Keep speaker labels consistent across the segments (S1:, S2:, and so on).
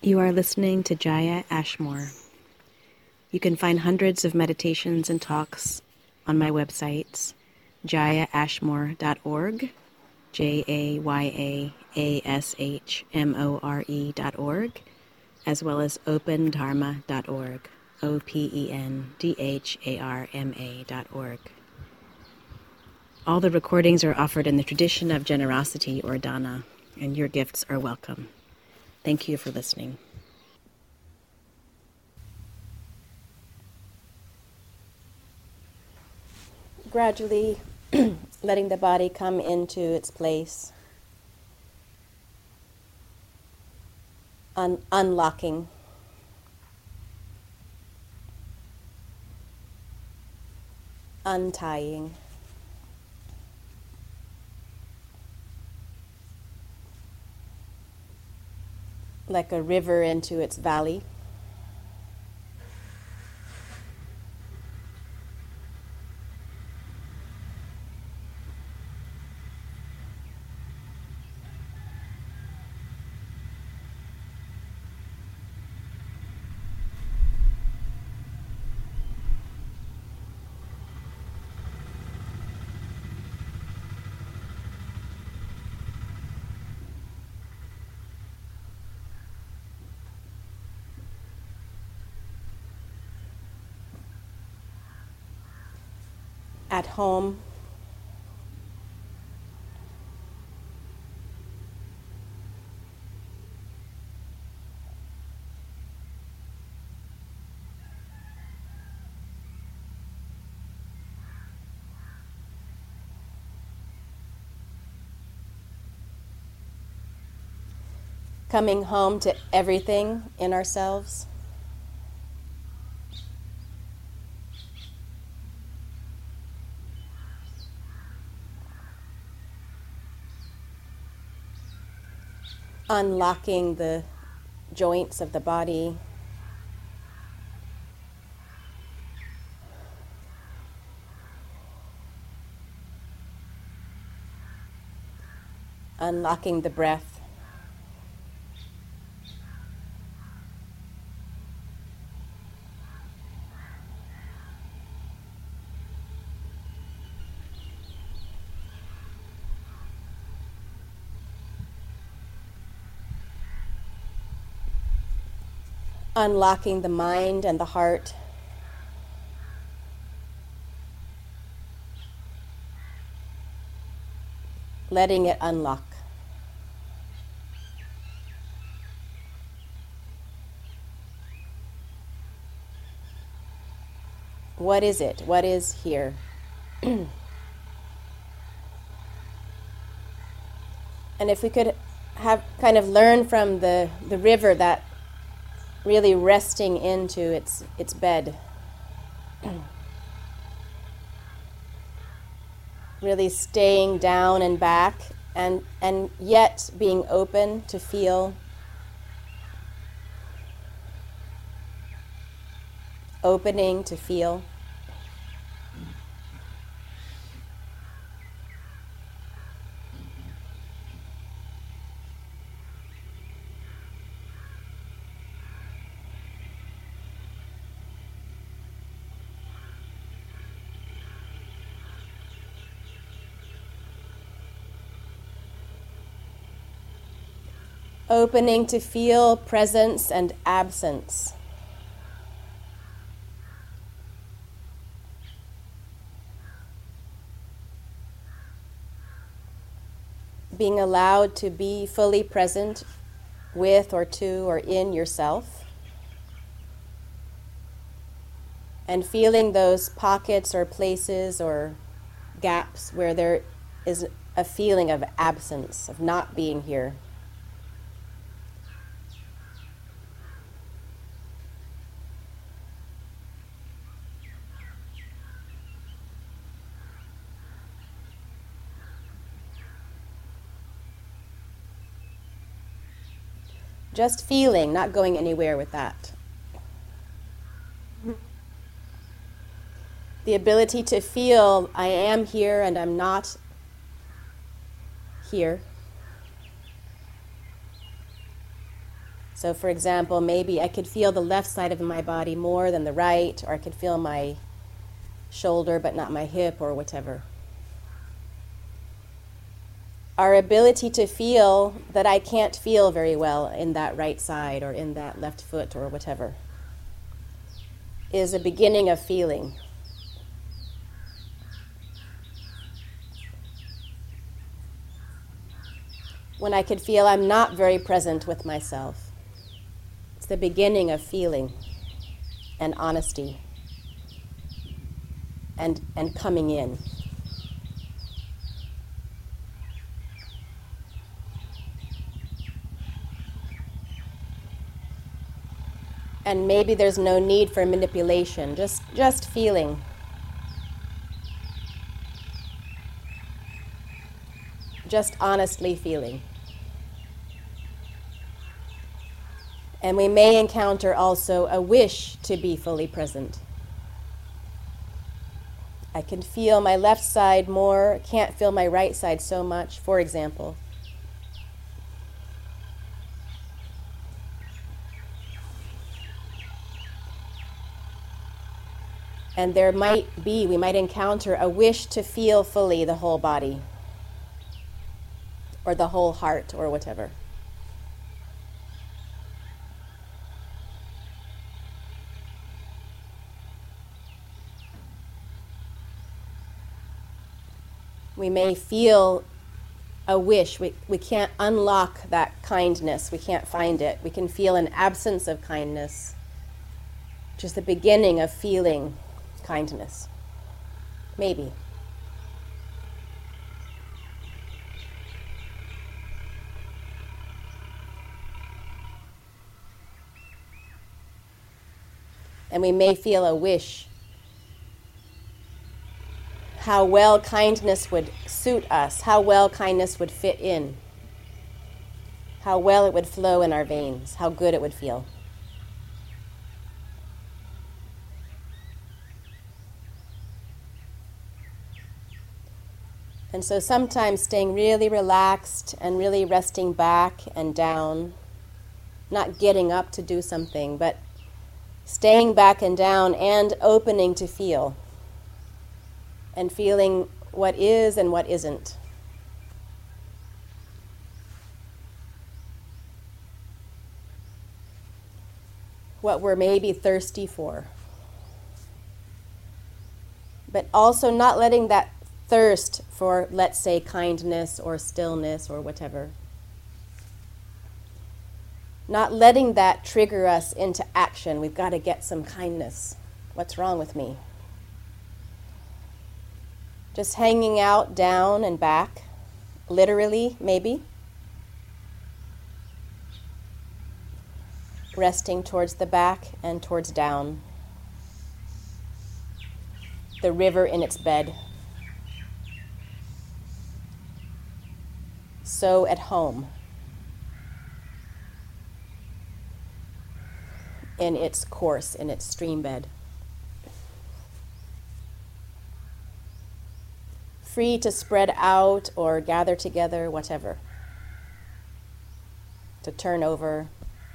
S1: You are listening to Jaya Ashmore. You can find hundreds of meditations and talks on my websites, jayaashmore.org, JAYAASHMORE.org, as well as opendharma.org, OPENDHARMA.org. All the recordings are offered in the tradition of generosity or dana, and your gifts are welcome. Thank you for listening. Gradually letting the body come into its place, unlocking, untying. Like a river into its valley. At home, coming home to everything in ourselves. Unlocking the joints of the body. Unlocking the breath. Unlocking the mind and the heart. Letting it unlock. What is it? What is here? And if we could have kind of learn from the river that really resting into its bed. Really staying down and back and yet being open to feel. Opening to feel. Opening to feel presence and absence. Being allowed to be fully present with or to or in yourself. And feeling those pockets or places or gaps where there is a feeling of absence, of not being here. Just feeling, not going anywhere with that. The ability to feel I am here and I'm not here. So for example, maybe I could feel the left side of my body more than the right, or I could feel my shoulder but not my hip or whatever. Our ability to feel that I can't feel very well in that right side or in that left foot or whatever is a beginning of feeling. When I could feel I'm not very present with myself. It's the beginning of feeling and honesty and coming in. And maybe there's no need for manipulation, just feeling. Just honestly feeling. And we may encounter also a wish to be fully present. I can feel my left side more, can't feel my right side so much, for example. And we might encounter a wish to feel fully the whole body, or the whole heart, or whatever. We may feel a wish. We can't unlock that kindness. We can't find it. We can feel an absence of kindness, which is the beginning of feeling kindness. Maybe. And we may feel a wish. How well kindness would suit us, how well kindness would fit in, how well it would flow in our veins, how good it would feel. And so sometimes staying really relaxed and really resting back and down, not getting up to do something, but staying back and down and opening to feel. And feeling what is and what isn't. What we're maybe thirsty for. But also not letting that thirst for, let's say, kindness or stillness or whatever, not letting that trigger us into action. We've got to get some kindness. What's wrong with me? Just hanging out down and back, literally, maybe. Resting towards the back and towards down. The river in its bed. So at home. In its course, in its stream bed. Free to spread out or gather together, whatever. To turn over.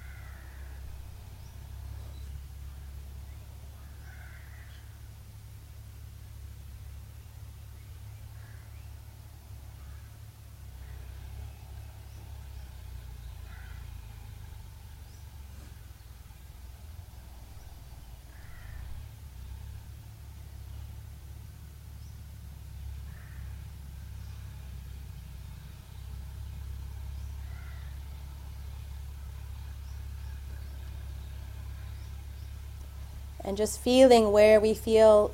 S1: And just feeling where we feel,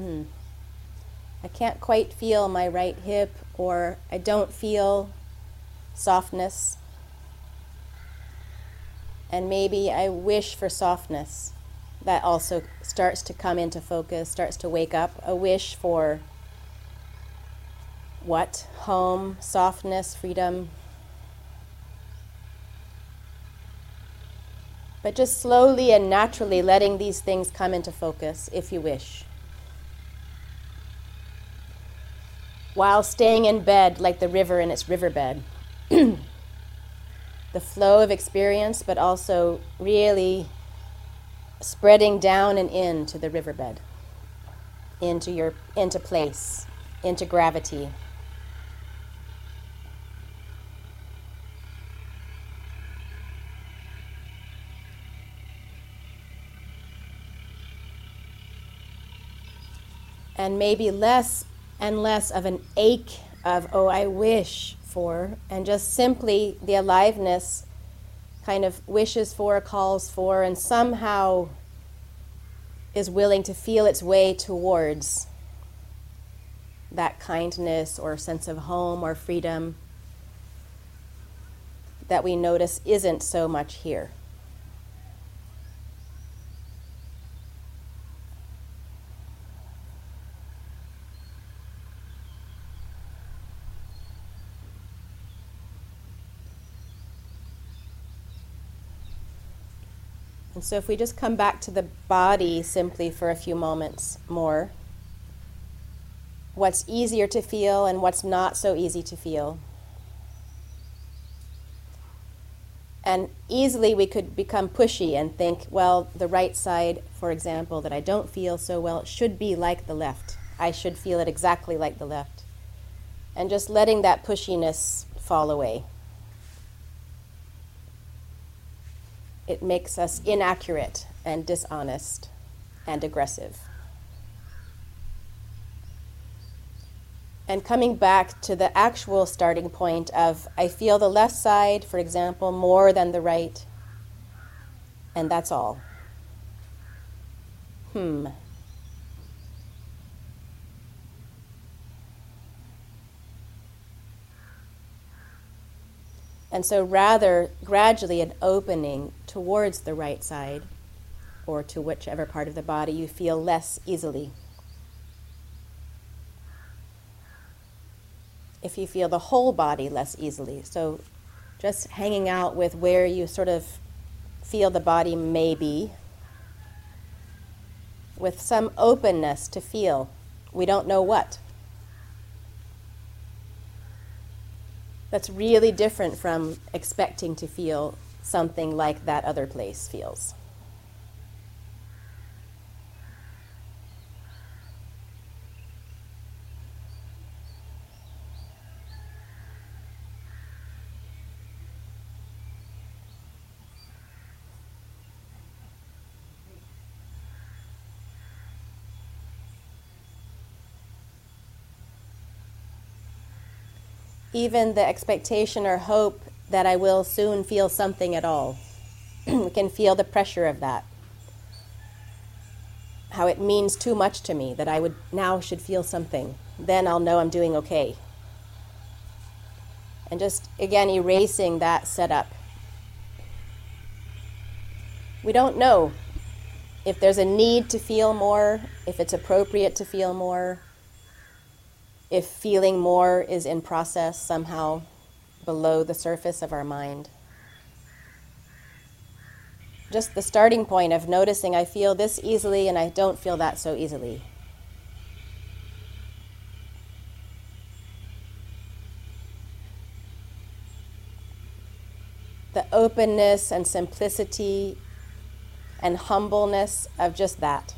S1: I can't quite feel my right hip, or I don't feel softness. And maybe I wish for softness. That also starts to come into focus, starts to wake up. A wish for what? Home, softness, freedom. But just slowly and naturally letting these things come into focus, if you wish. While staying in bed like the river in its riverbed. the flow of experience, but also really spreading down and into the riverbed, into place, into gravity. And maybe less and less of an ache of, oh, I wish for, and just simply the aliveness kind of wishes for, calls for, and somehow is willing to feel its way towards that kindness or sense of home or freedom that we notice isn't so much here. And so if we just come back to the body simply for a few moments more, what's easier to feel and what's not so easy to feel. And easily we could become pushy and think, well, the right side, for example, that I don't feel so well, it should be like the left. I should feel it exactly like the left. And just letting that pushiness fall away. It makes us inaccurate and dishonest and aggressive. And coming back to the actual starting point of, I feel the left side, for example, more than the right, and that's all. And so rather gradually an opening towards the right side, or to whichever part of the body you feel less easily. If you feel the whole body less easily, so just hanging out with where you sort of feel the body may be, with some openness to feel. We don't know what. That's really different from expecting to feel something like that other place feels. Even the expectation or hope that I will soon feel something at all. We can feel the pressure of that. How it means too much to me that I would now should feel something. Then I'll know I'm doing okay. And just, again, erasing that setup. We don't know if there's a need to feel more, if it's appropriate to feel more, if feeling more is in process somehow below the surface of our mind. Just the starting point of noticing I feel this easily and I don't feel that so easily. The openness and simplicity and humbleness of just that.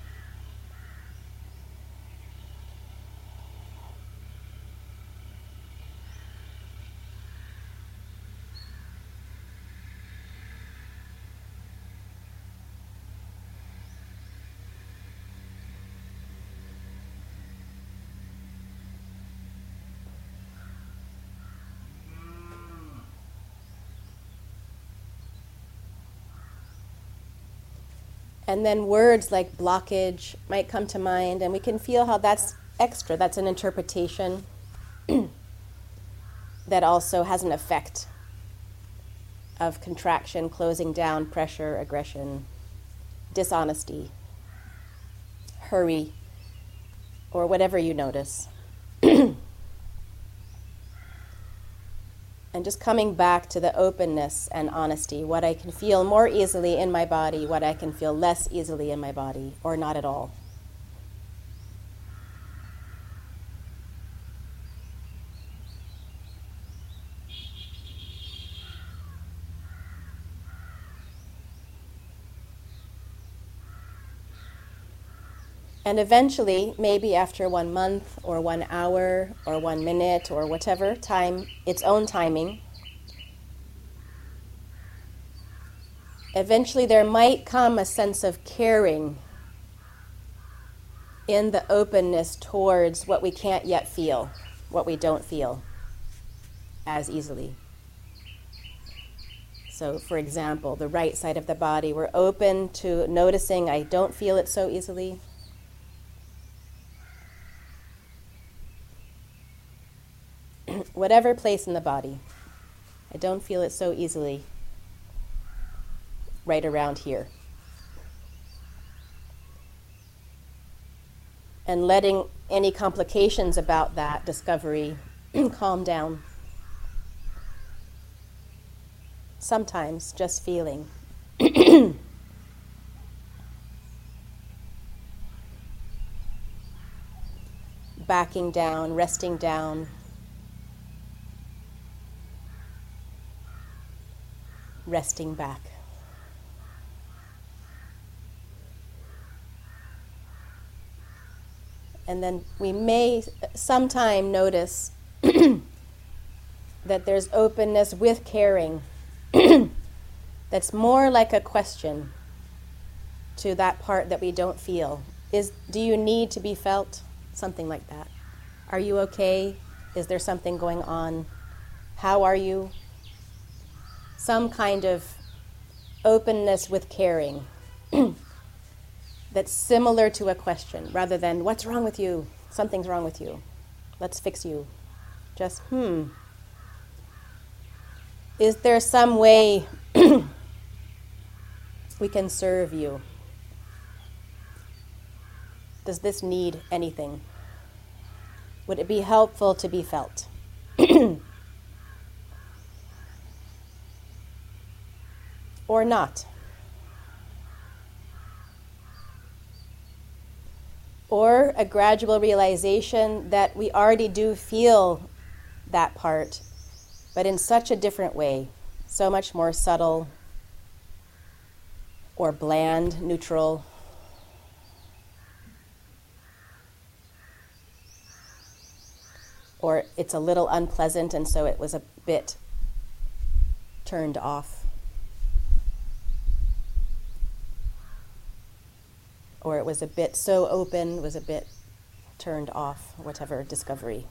S1: And then words like blockage might come to mind, and we can feel how that's extra. That's an interpretation that also has an effect of contraction, closing down, pressure, aggression, dishonesty, hurry, or whatever you notice. And just coming back to the openness and honesty, what I can feel more easily in my body, what I can feel less easily in my body, or not at all. And eventually, maybe after 1 month or 1 hour or 1 minute or whatever time, its own timing, eventually there might come a sense of caring in the openness towards what we can't yet feel, what we don't feel as easily. So, for example, the right side of the body, we're open to noticing I don't feel it so easily. Whatever place in the body, I don't feel it so easily right around here. And letting any complications about that discovery calm down. Sometimes just feeling. Backing down, resting down. Resting back. And then we may sometime notice that there's openness with caring that's more like a question to that part that we don't feel. Do you need to be felt? Something like that. Are you okay? Is there something going on? How are you? Some kind of openness with caring that's similar to a question, rather than, what's wrong with you? Something's wrong with you. Let's fix you. Just, Is there some way we can serve you? Does this need anything? Would it be helpful to be felt? Or not? Or a gradual realization that we already do feel that part, but in such a different way, so much more subtle or bland, neutral. Or it's a little unpleasant and so it was a bit turned off. Or it was a bit so open, was a bit turned off, whatever discovery.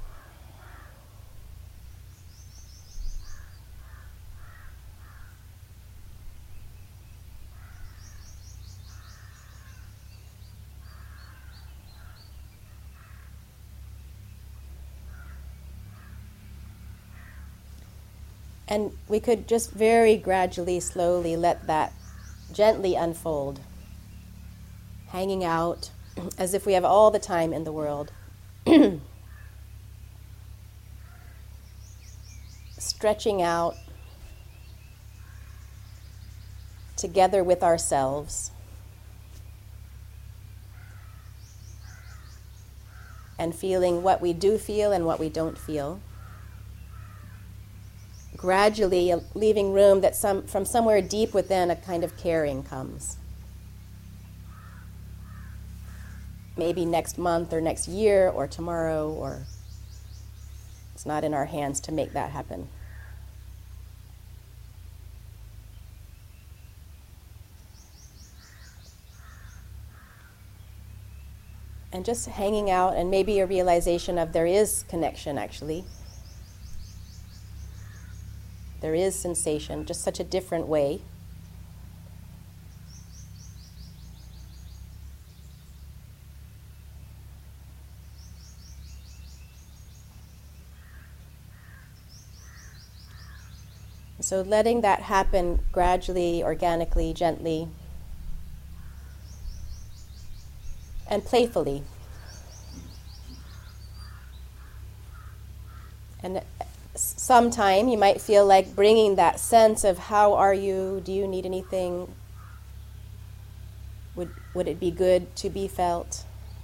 S1: And we could just very gradually, slowly let that gently unfold, hanging out as if we have all the time in the world. Stretching out together with ourselves and feeling what we do feel and what we don't feel. Gradually leaving room that from somewhere deep within a kind of caring comes. Maybe next month or next year or tomorrow, or it's not in our hands to make that happen. And just hanging out, and maybe a realization of there is connection actually. There is sensation, just such a different way. So letting that happen gradually, organically, gently, and playfully. And sometime you might feel like bringing that sense of how are you, do you need anything, would it be good to be felt?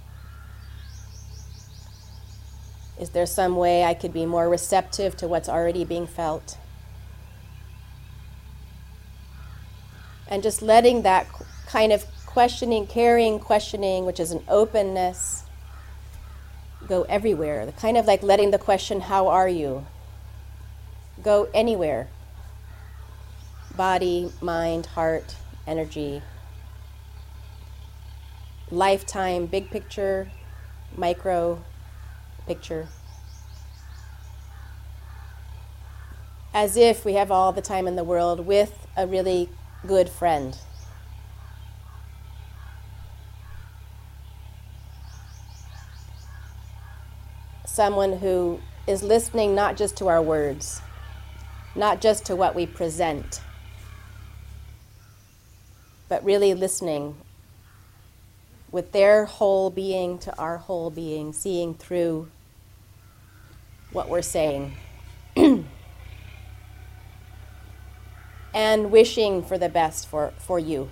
S1: Is there some way I could be more receptive to what's already being felt? And just letting that kind of questioning, caring, questioning, which is an openness, go everywhere. Kind of like letting the question, how are you? Go anywhere. Body, mind, heart, energy. Lifetime, big picture, micro picture. As if we have all the time in the world with a really good friend. Someone who is listening not just to our words, not just to what we present, but really listening with their whole being to our whole being, seeing through what we're saying. And wishing for the best for you.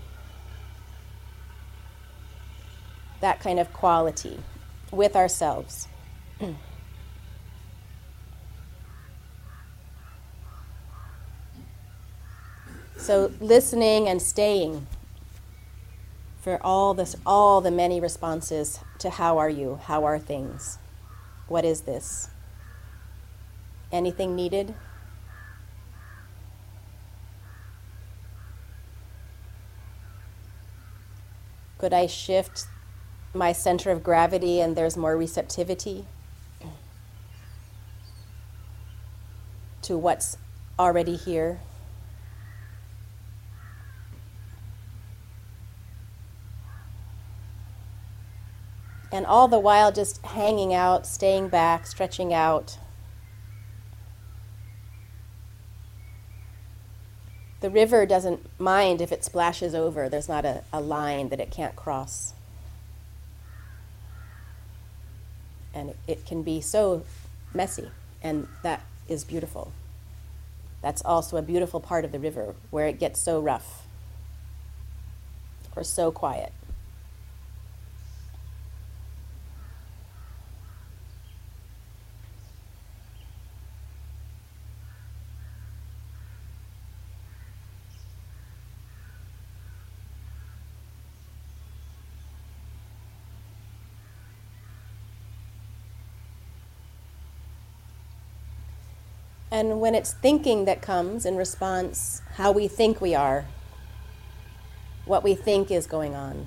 S1: That kind of quality with ourselves. So listening and staying for all the many responses to how are you, how are things, what is this? Anything needed? Could I shift my center of gravity and there's more receptivity to what's already here? And all the while just hanging out, staying back, stretching out. The river doesn't mind if it splashes over. There's not a line that it can't cross. And it can be so messy, and that is beautiful. That's also a beautiful part of the river, where it gets so rough or so quiet. And when it's thinking that comes in response, how we think we are, what we think is going on,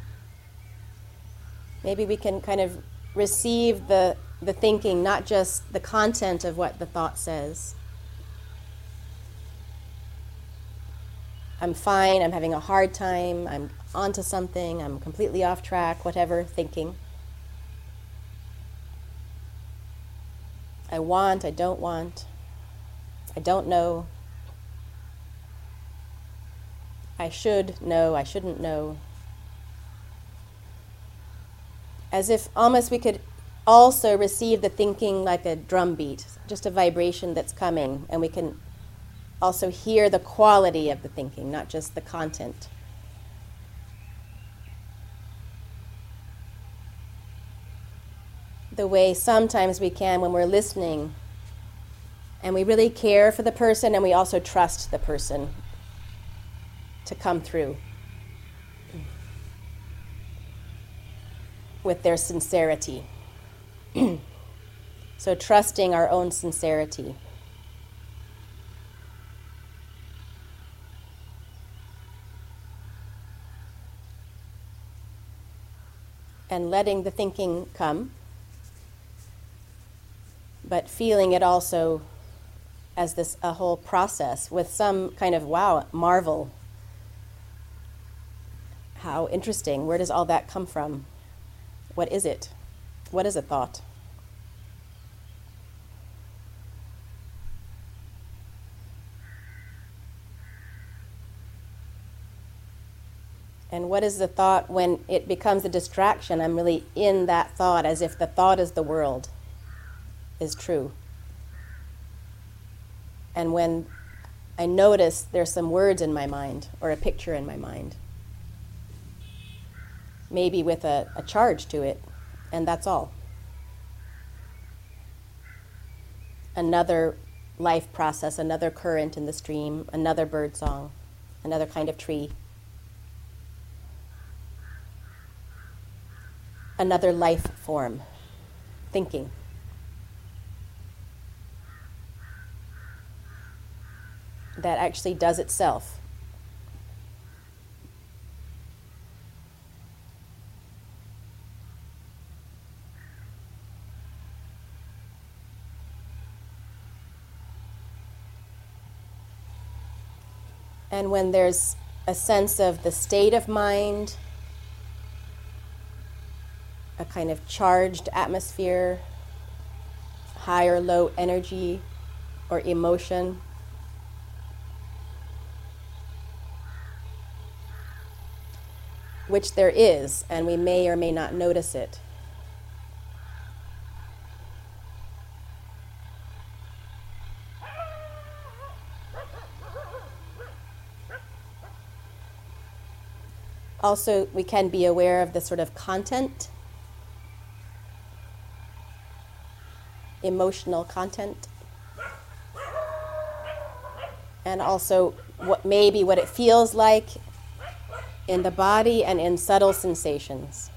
S1: maybe we can kind of receive the thinking, not just the content of what the thought says. I'm fine, I'm having a hard time, I'm onto something, I'm completely off track, whatever, thinking. I want, I don't want. I don't know. I should know, I shouldn't know. As if almost we could also receive the thinking like a drum beat, just a vibration that's coming, and we can also hear the quality of the thinking, not just the content. The way sometimes we can when we're listening and we really care for the person and we also trust the person to come through with their sincerity. So trusting our own sincerity. And letting the thinking come, but feeling it also as a whole process with some kind of marvel. How interesting. Where does all that come from? What is it? What is a thought? And what is the thought when it becomes a distraction? I'm really in that thought as if the thought is the world, is true. And when I notice there's some words in my mind or a picture in my mind, maybe with a charge to it, and that's all. Another life process, another current in the stream, another bird song, another kind of tree. another life form, thinking. That actually does itself. And when there's a sense of the state of mind, a kind of charged atmosphere, high or low energy or emotion, which there is, and we may or may not notice it. Also, we can be aware of the sort of content, emotional content, and also what it feels like in the body and in subtle sensations.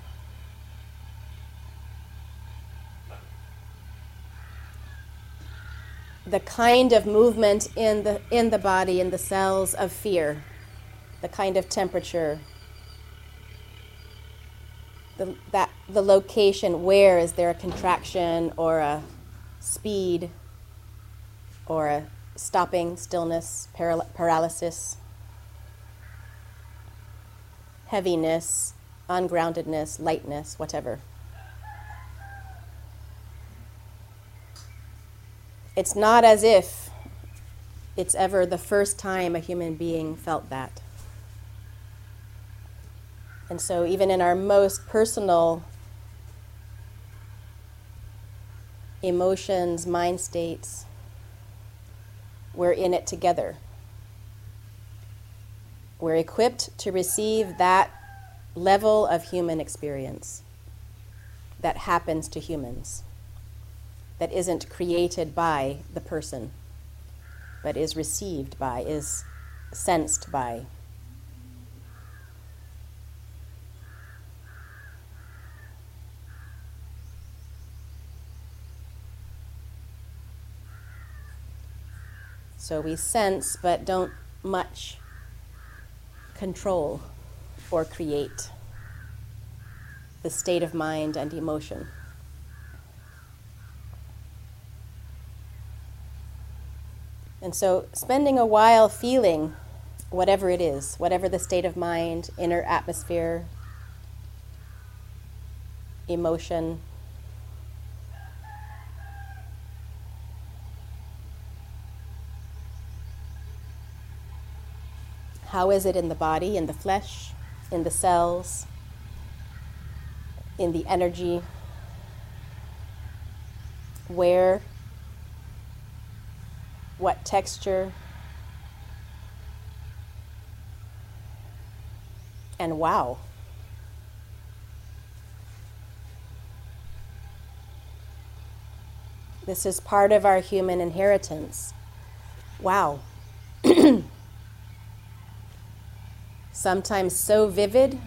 S1: The kind of movement in the body, in the cells of fear, the kind of temperature, the location, where is there a contraction or a speed or a stopping, stillness, paralysis, heaviness, ungroundedness, lightness, whatever. It's not as if it's ever the first time a human being felt that. And so even in our most personal emotions, mind states, we're in it together. We're equipped to receive that level of human experience that happens to humans, that isn't created by the person, but is received by, is sensed by. So we sense, but don't much control or create the state of mind and emotion. And so spending a while feeling whatever it is, whatever the state of mind, inner atmosphere, emotion, how is it in the body, in the flesh, in the cells, in the energy? Where? What texture? And wow. This is part of our human inheritance. Wow. Sometimes so vivid,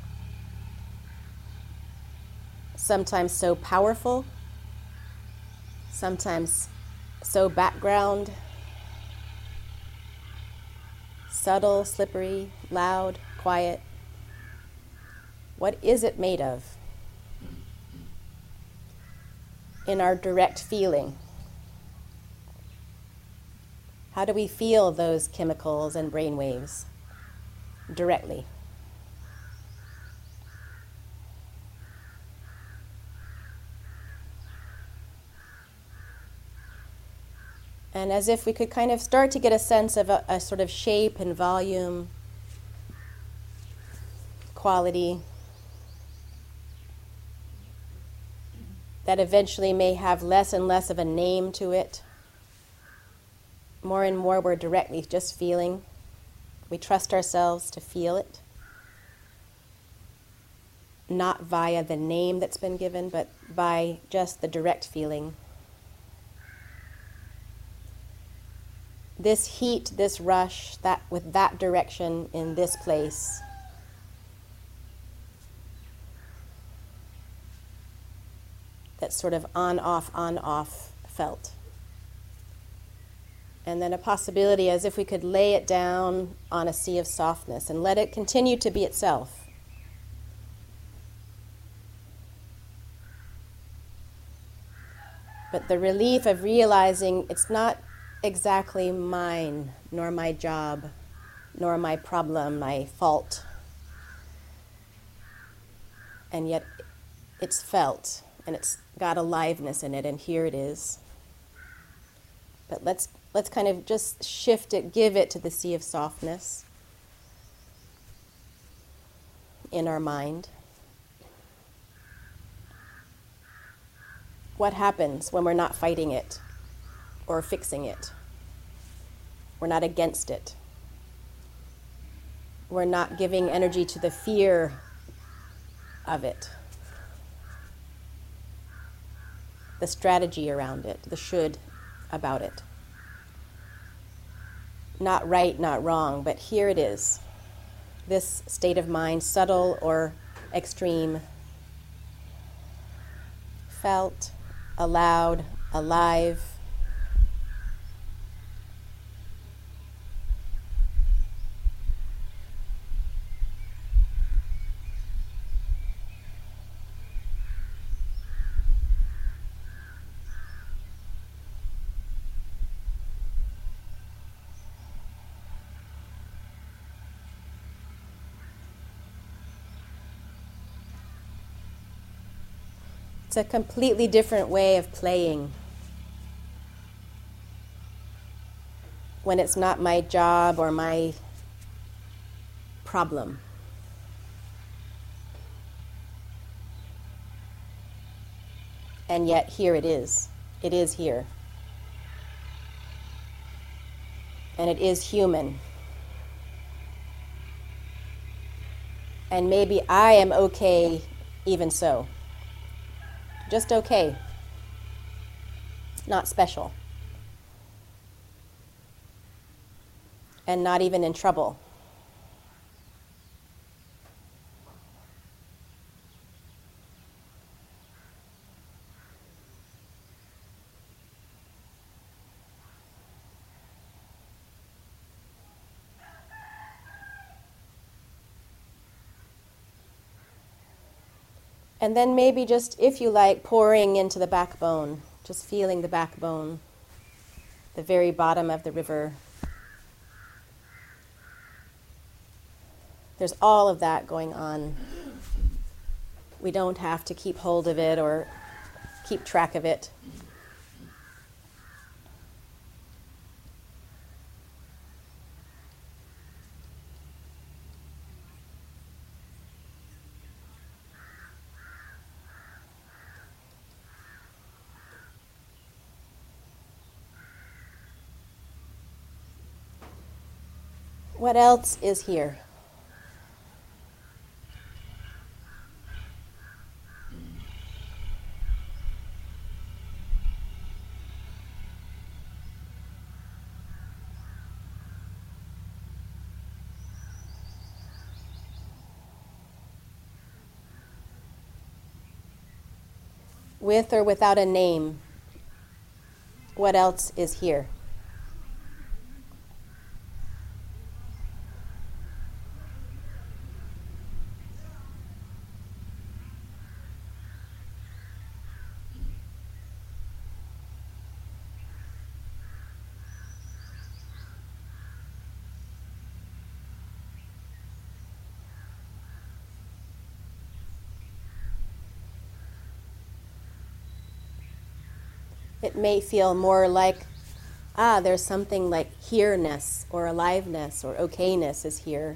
S1: sometimes so powerful, sometimes so background, subtle, slippery, loud, quiet. What is it made of? In our direct feeling, how do we feel those chemicals and brain waves? Directly. And as if we could kind of start to get a sense of a sort of shape and volume, quality, that eventually may have less and less of a name to it. More and more we're directly just feeling. We trust ourselves to feel it, not via the name that's been given, but by just the direct feeling. This heat, this rush, that with that direction in this place. that's sort of on, off felt. And then a possibility as if we could lay it down on a sea of softness and let it continue to be itself. But the relief of realizing it's not exactly mine, nor my job, nor my problem, my fault. And yet it's felt, and it's got aliveness in it, and here it is. But let's kind of just shift it, give it to the sea of softness in our mind. What happens when we're not fighting it or fixing it? We're not against it. We're not giving energy to the fear of it, the strategy around it, the should about it. Not right, not wrong, but here it is. This state of mind, subtle or extreme, felt, allowed, alive. It's a completely different way of playing when it's not my job or my problem. And yet here it is. It is here. And it is human. And maybe I am okay even so. Just okay. Not special. And not even in trouble. And then maybe just, if you like, pouring into the backbone, just feeling the backbone, the very bottom of the river. There's all of that going on. We don't have to keep hold of it or keep track of it. What else is here? With or without a name, what else is here? It may feel more like, there's something like here-ness or aliveness or okayness is here,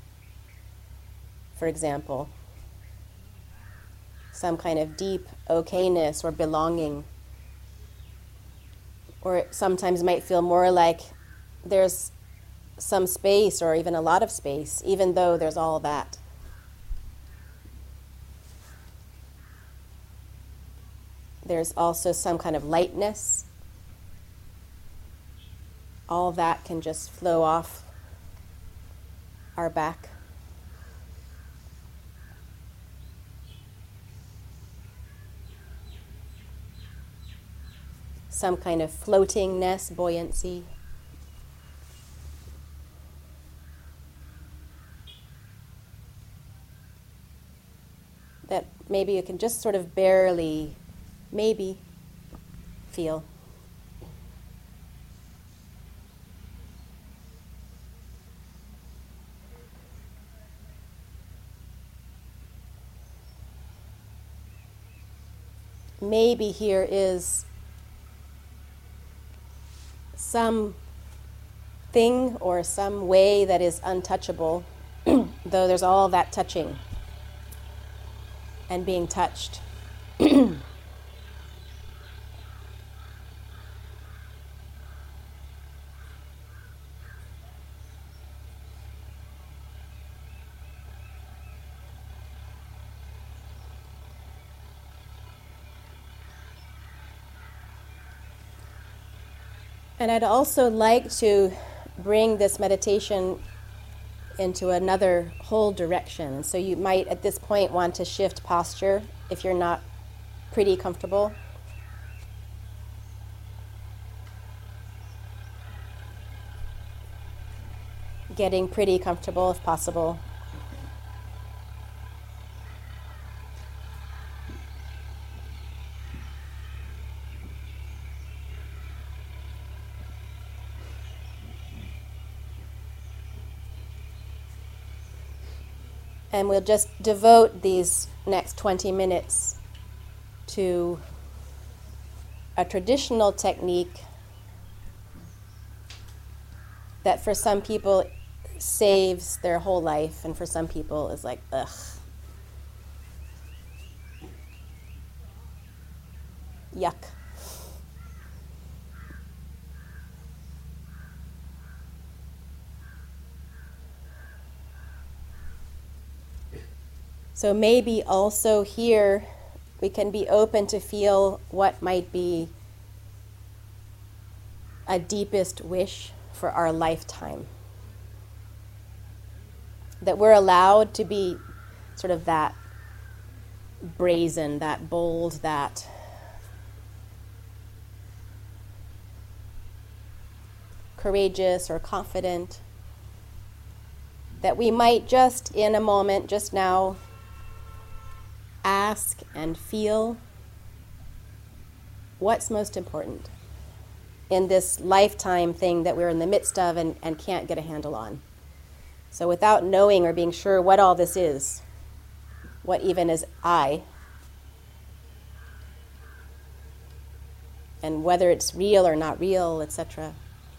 S1: for example. Some kind of deep okayness or belonging. Or it sometimes might feel more like there's some space or even a lot of space, even though there's all that. There's also some kind of lightness. All that can just flow off our back. some kind of floatingness, buoyancy. That maybe you can just sort of barely, maybe, feel. Maybe here is some thing or some way that is untouchable, though there's all that touching and being touched. And I'd also like to bring this meditation into another whole direction. So you might at this point want to shift posture if you're not pretty comfortable. Getting pretty comfortable if possible. And we'll just devote these next 20 minutes to a traditional technique that for some people saves their whole life, and for some people is like, ugh. Yuck. So maybe also here we can be open to feel what might be a deepest wish for our lifetime. That we're allowed to be sort of that brazen, that bold, that courageous or confident. That we might just in a moment, just now, ask and feel what's most important in this lifetime thing that we're in the midst of and can't get a handle on. So without knowing or being sure what all this is, what even is I, and whether it's real or not real, etc.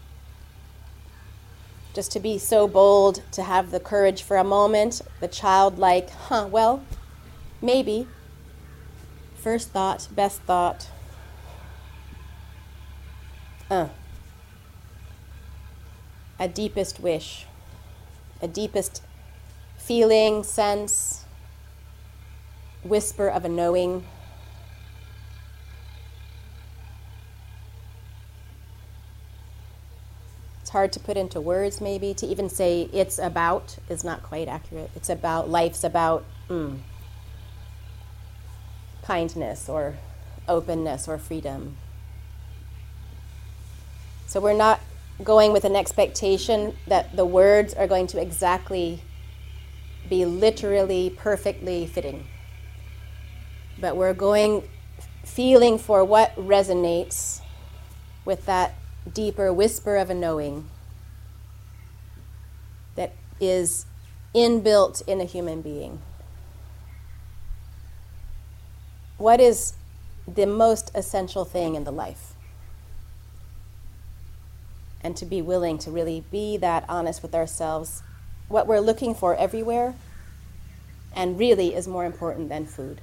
S1: Just to be so bold, to have the courage for a moment, the childlike, well, maybe. First thought, best thought. A deepest wish, a deepest feeling, sense, whisper of a knowing. It's hard to put into words, maybe. To even say it's about is not quite accurate. It's about, life's about kindness or openness or freedom. So we're not going with an expectation that the words are going to exactly be literally, perfectly fitting. But we're going feeling for what resonates with that deeper whisper of a knowing that is inbuilt in a human being. What is the most essential thing in the life? And to be willing to really be that honest with ourselves, what we're looking for everywhere, and really is more important than food.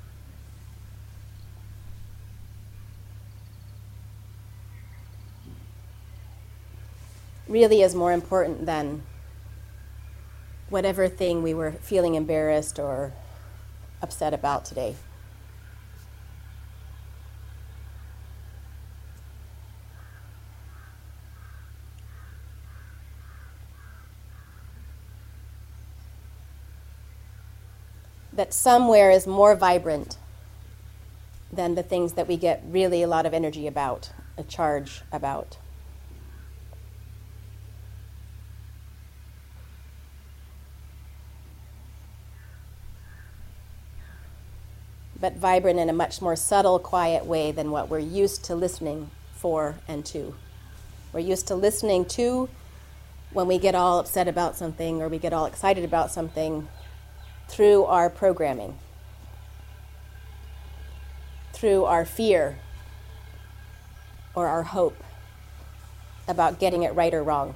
S1: Really is more important than whatever thing we were feeling embarrassed or upset about today. That somewhere is more vibrant than the things that we get really a lot of energy about. a charge about. But vibrant in a much more subtle, quiet way than what we're used to listening for and to. We're used to listening to when we get all upset about something or we get all excited about something through our programming, through our fear or our hope about getting it right or wrong,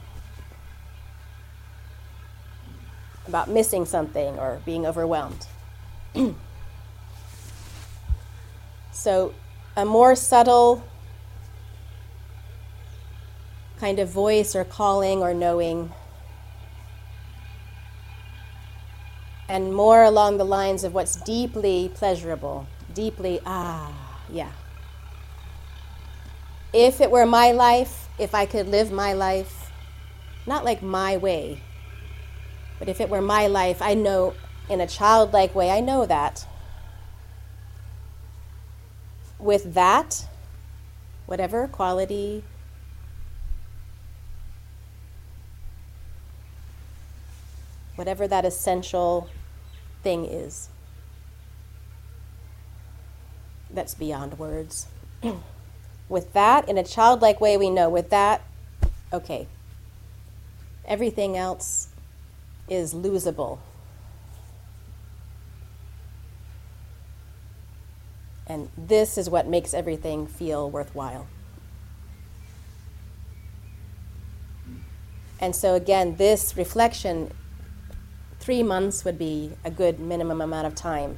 S1: about missing something or being overwhelmed. So a more subtle kind of voice or calling or knowing, and more along the lines of what's deeply pleasurable, deeply, yeah. If it were my life, if I could live my life, not like my way, but if it were my life, I know in a childlike way, I know that. With that, whatever quality, whatever that essential thing is, that's beyond words. With that, in a childlike way, we know with that, okay, everything else is losable. And this is what makes everything feel worthwhile. And so again, this reflection, 3 months would be a good minimum amount of time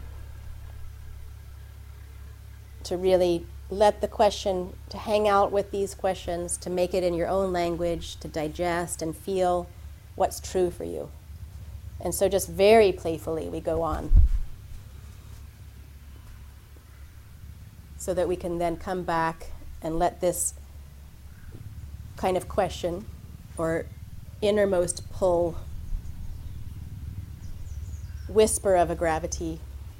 S1: to really let the question, to hang out with these questions, to make it in your own language, to digest and feel what's true for you. And so just very playfully we go on, so that we can then come back and let this kind of question or innermost pull, whisper of a gravity,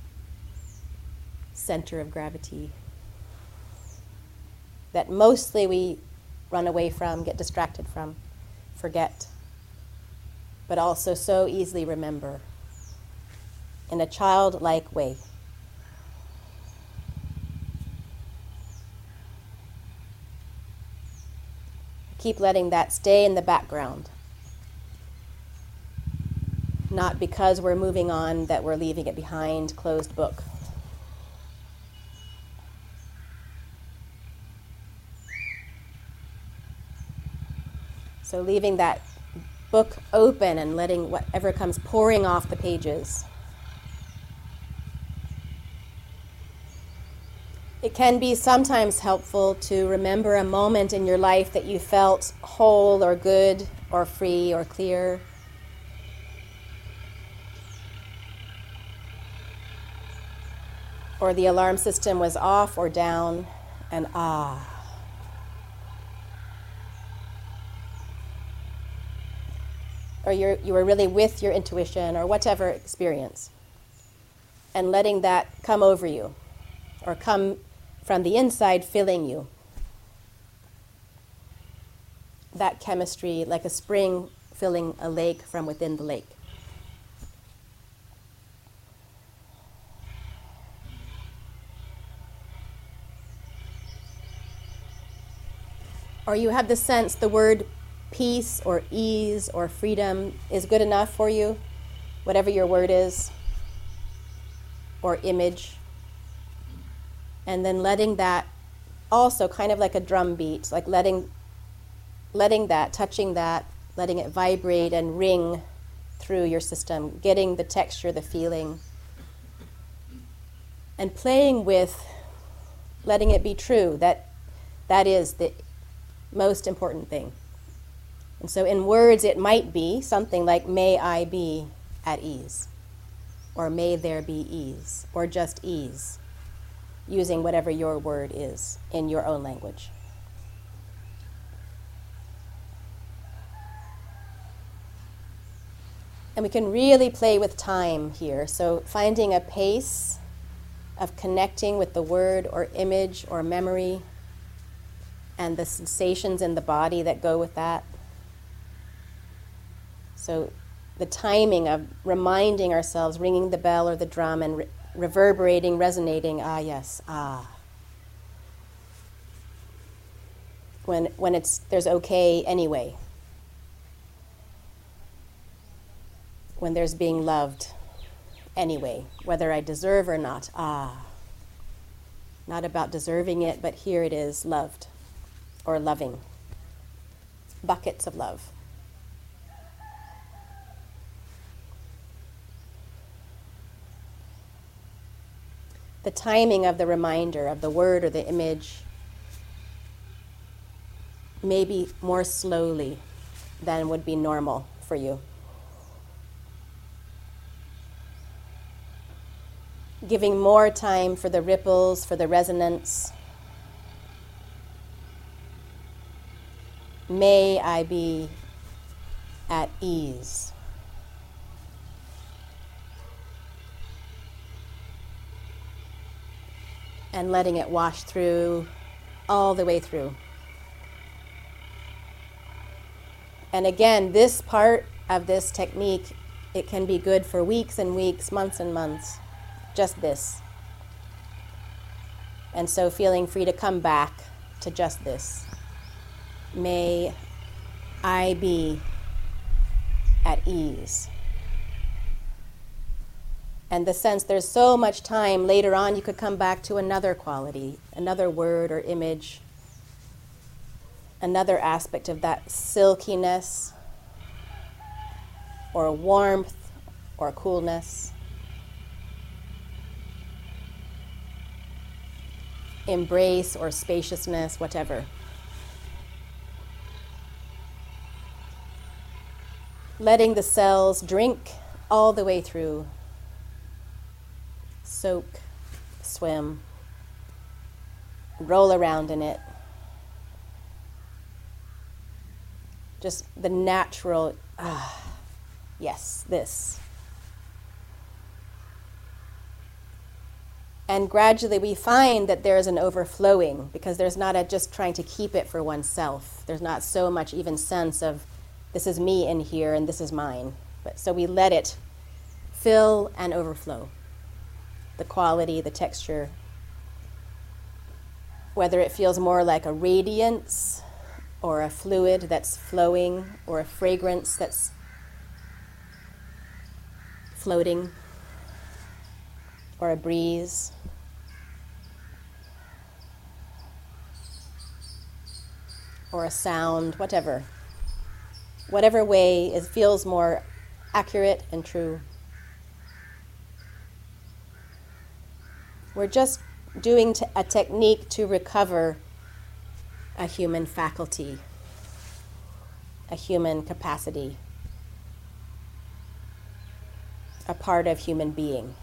S1: center of gravity, that mostly we run away from, get distracted from, forget, but also so easily remember in a childlike way. Keep letting that stay in the background. Not because we're moving on that we're leaving it behind, closed book. So leaving that book open and letting whatever comes pouring off the pages. It can be sometimes helpful to remember a moment in your life that you felt whole or good or free or clear. Or the alarm system was off or down, and Or you were really with your intuition or whatever experience, and letting that come over you or come from the inside, filling you. That chemistry, like a spring filling a lake from within the lake. Or you have the sense the word peace or ease or freedom is good enough for you, whatever your word is, or image. And then letting that also kind of like a drum beat, like letting that, touching that, letting it vibrate and ring through your system, getting the texture, the feeling, and playing with letting it be true, that is the most important thing. And so in words it might be something like, may I be at ease, or may there be ease, or just ease, using whatever your word is in your own language. And we can really play with time here. So finding a pace of connecting with the word or image or memory and the sensations in the body that go with that. So the timing of reminding ourselves, ringing the bell or the drum and reverberating, resonating, ah, yes, ah. When there's okay anyway. When there's being loved anyway, whether I deserve or not, ah. Not about deserving it, but here it is, loved or loving. Buckets of love. The timing of the reminder, of the word or the image, maybe more slowly than would be normal for you. Giving more time for the ripples, for the resonance. May I be at ease. And letting it wash through, all the way through. And again, this part of this technique, it can be good for weeks and weeks, months and months. Just this. And so feeling free to come back to just this. May I be at ease. And the sense there's so much time later on you could come back to another quality, another word or image, another aspect of that silkiness or warmth or coolness. Embrace or spaciousness, whatever. Letting the cells drink all the way through. Soak, swim, roll around in it. Just the natural, yes, this. And gradually we find that there's an overflowing because there's not just trying to keep it for oneself. There's not so much even sense of this is me in here and this is mine. But so we let it fill and overflow. The quality, the texture. Whether it feels more like a radiance or a fluid that's flowing or a fragrance that's floating. Or a breeze. Or a sound, whatever. Whatever way it feels more accurate and true. We're just doing a technique to recover a human faculty, a human capacity, a part of human being.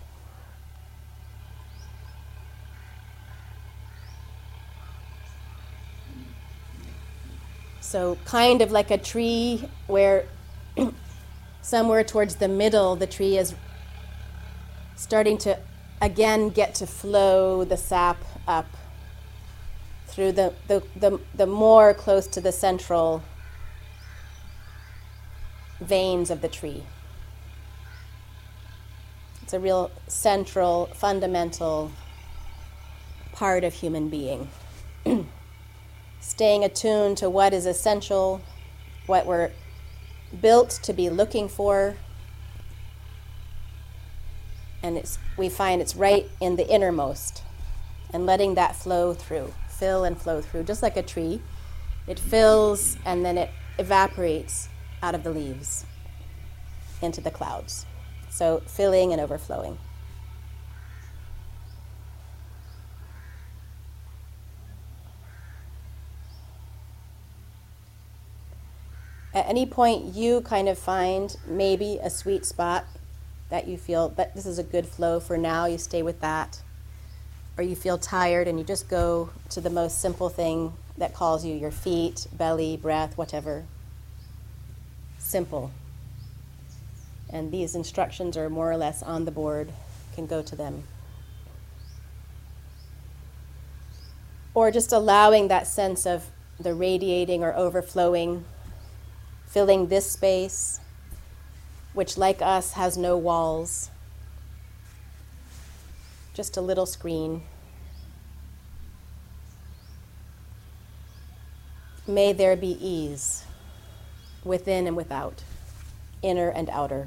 S1: So kind of like a tree where somewhere towards the middle, the tree is starting to again get to flow the sap up through the more close to the central veins of the tree. It's a real central, fundamental part of human being. Staying attuned to what is essential, what we're built to be looking for. And we find it's right in the innermost. And letting that flow through, fill and flow through, just like a tree. It fills and then it evaporates out of the leaves into the clouds. So filling and overflowing. At any point you kind of find maybe a sweet spot that you feel that this is a good flow for now, you stay with that. Or you feel tired and you just go to the most simple thing that calls you, your feet, belly, breath, whatever. Simple. And these instructions are more or less on the board, you can go to them. Or just allowing that sense of the radiating or overflowing, filling this space, which like us has no walls, just a little screen. May there be ease within and without, inner and outer.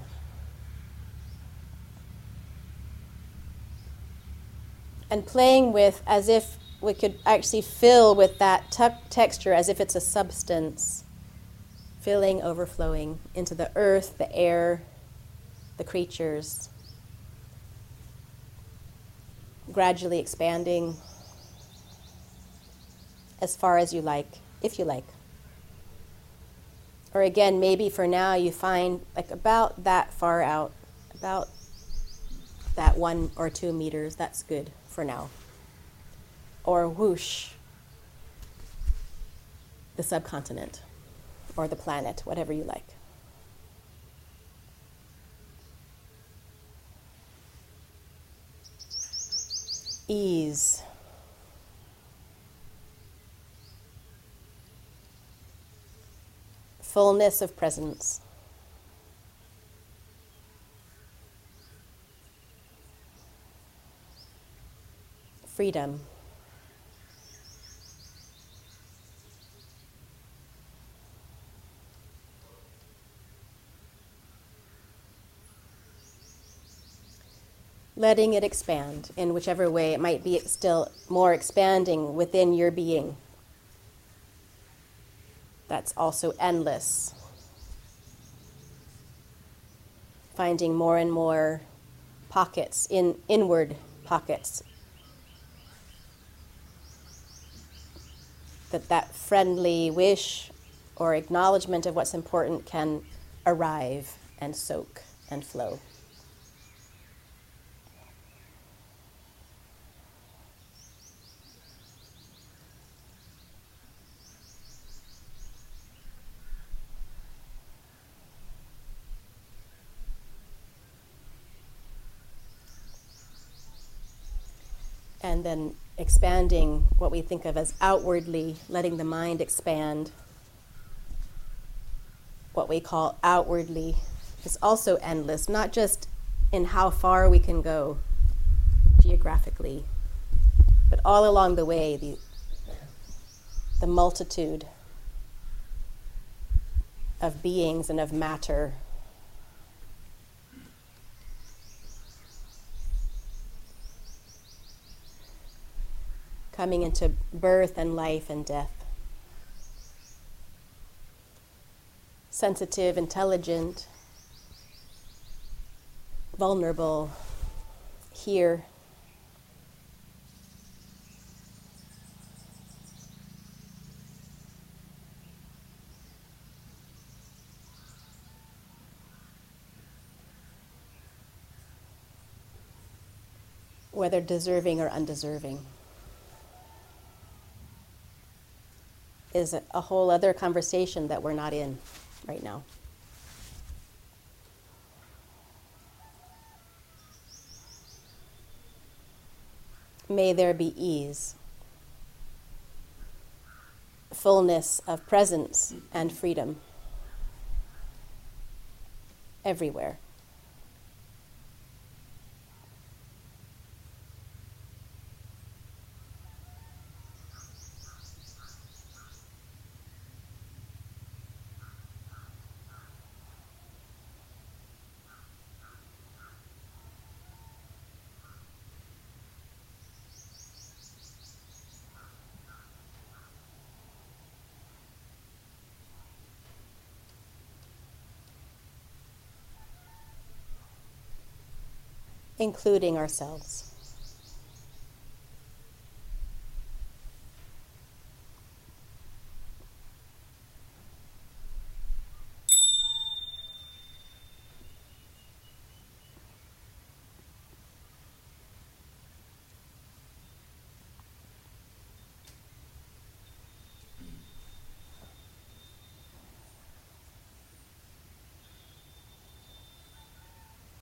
S1: And playing with as if we could actually fill with that texture as if it's a substance, filling, overflowing into the earth, the air, the creatures, gradually expanding as far as you like, if you like. Or again, maybe for now you find like about that far out, about that 1 or 2 meters, that's good for now. Or whoosh, the subcontinent or the planet, whatever you like. Ease. Fullness of presence. Freedom. Letting it expand in whichever way. It might be still more expanding within your being. That's also endless. Finding more and more pockets, inward pockets. That friendly wish or acknowledgement of what's important can arrive and soak and flow. And then expanding what we think of as outwardly, letting the mind expand. What we call outwardly is also endless, not just in how far we can go geographically, but all along the way, the multitude of beings and of matter. Coming into birth and life and death. Sensitive, intelligent, vulnerable, here. Whether deserving or undeserving. Is a whole other conversation that we're not in right now. May there be ease, fullness of presence and freedom everywhere. Including ourselves.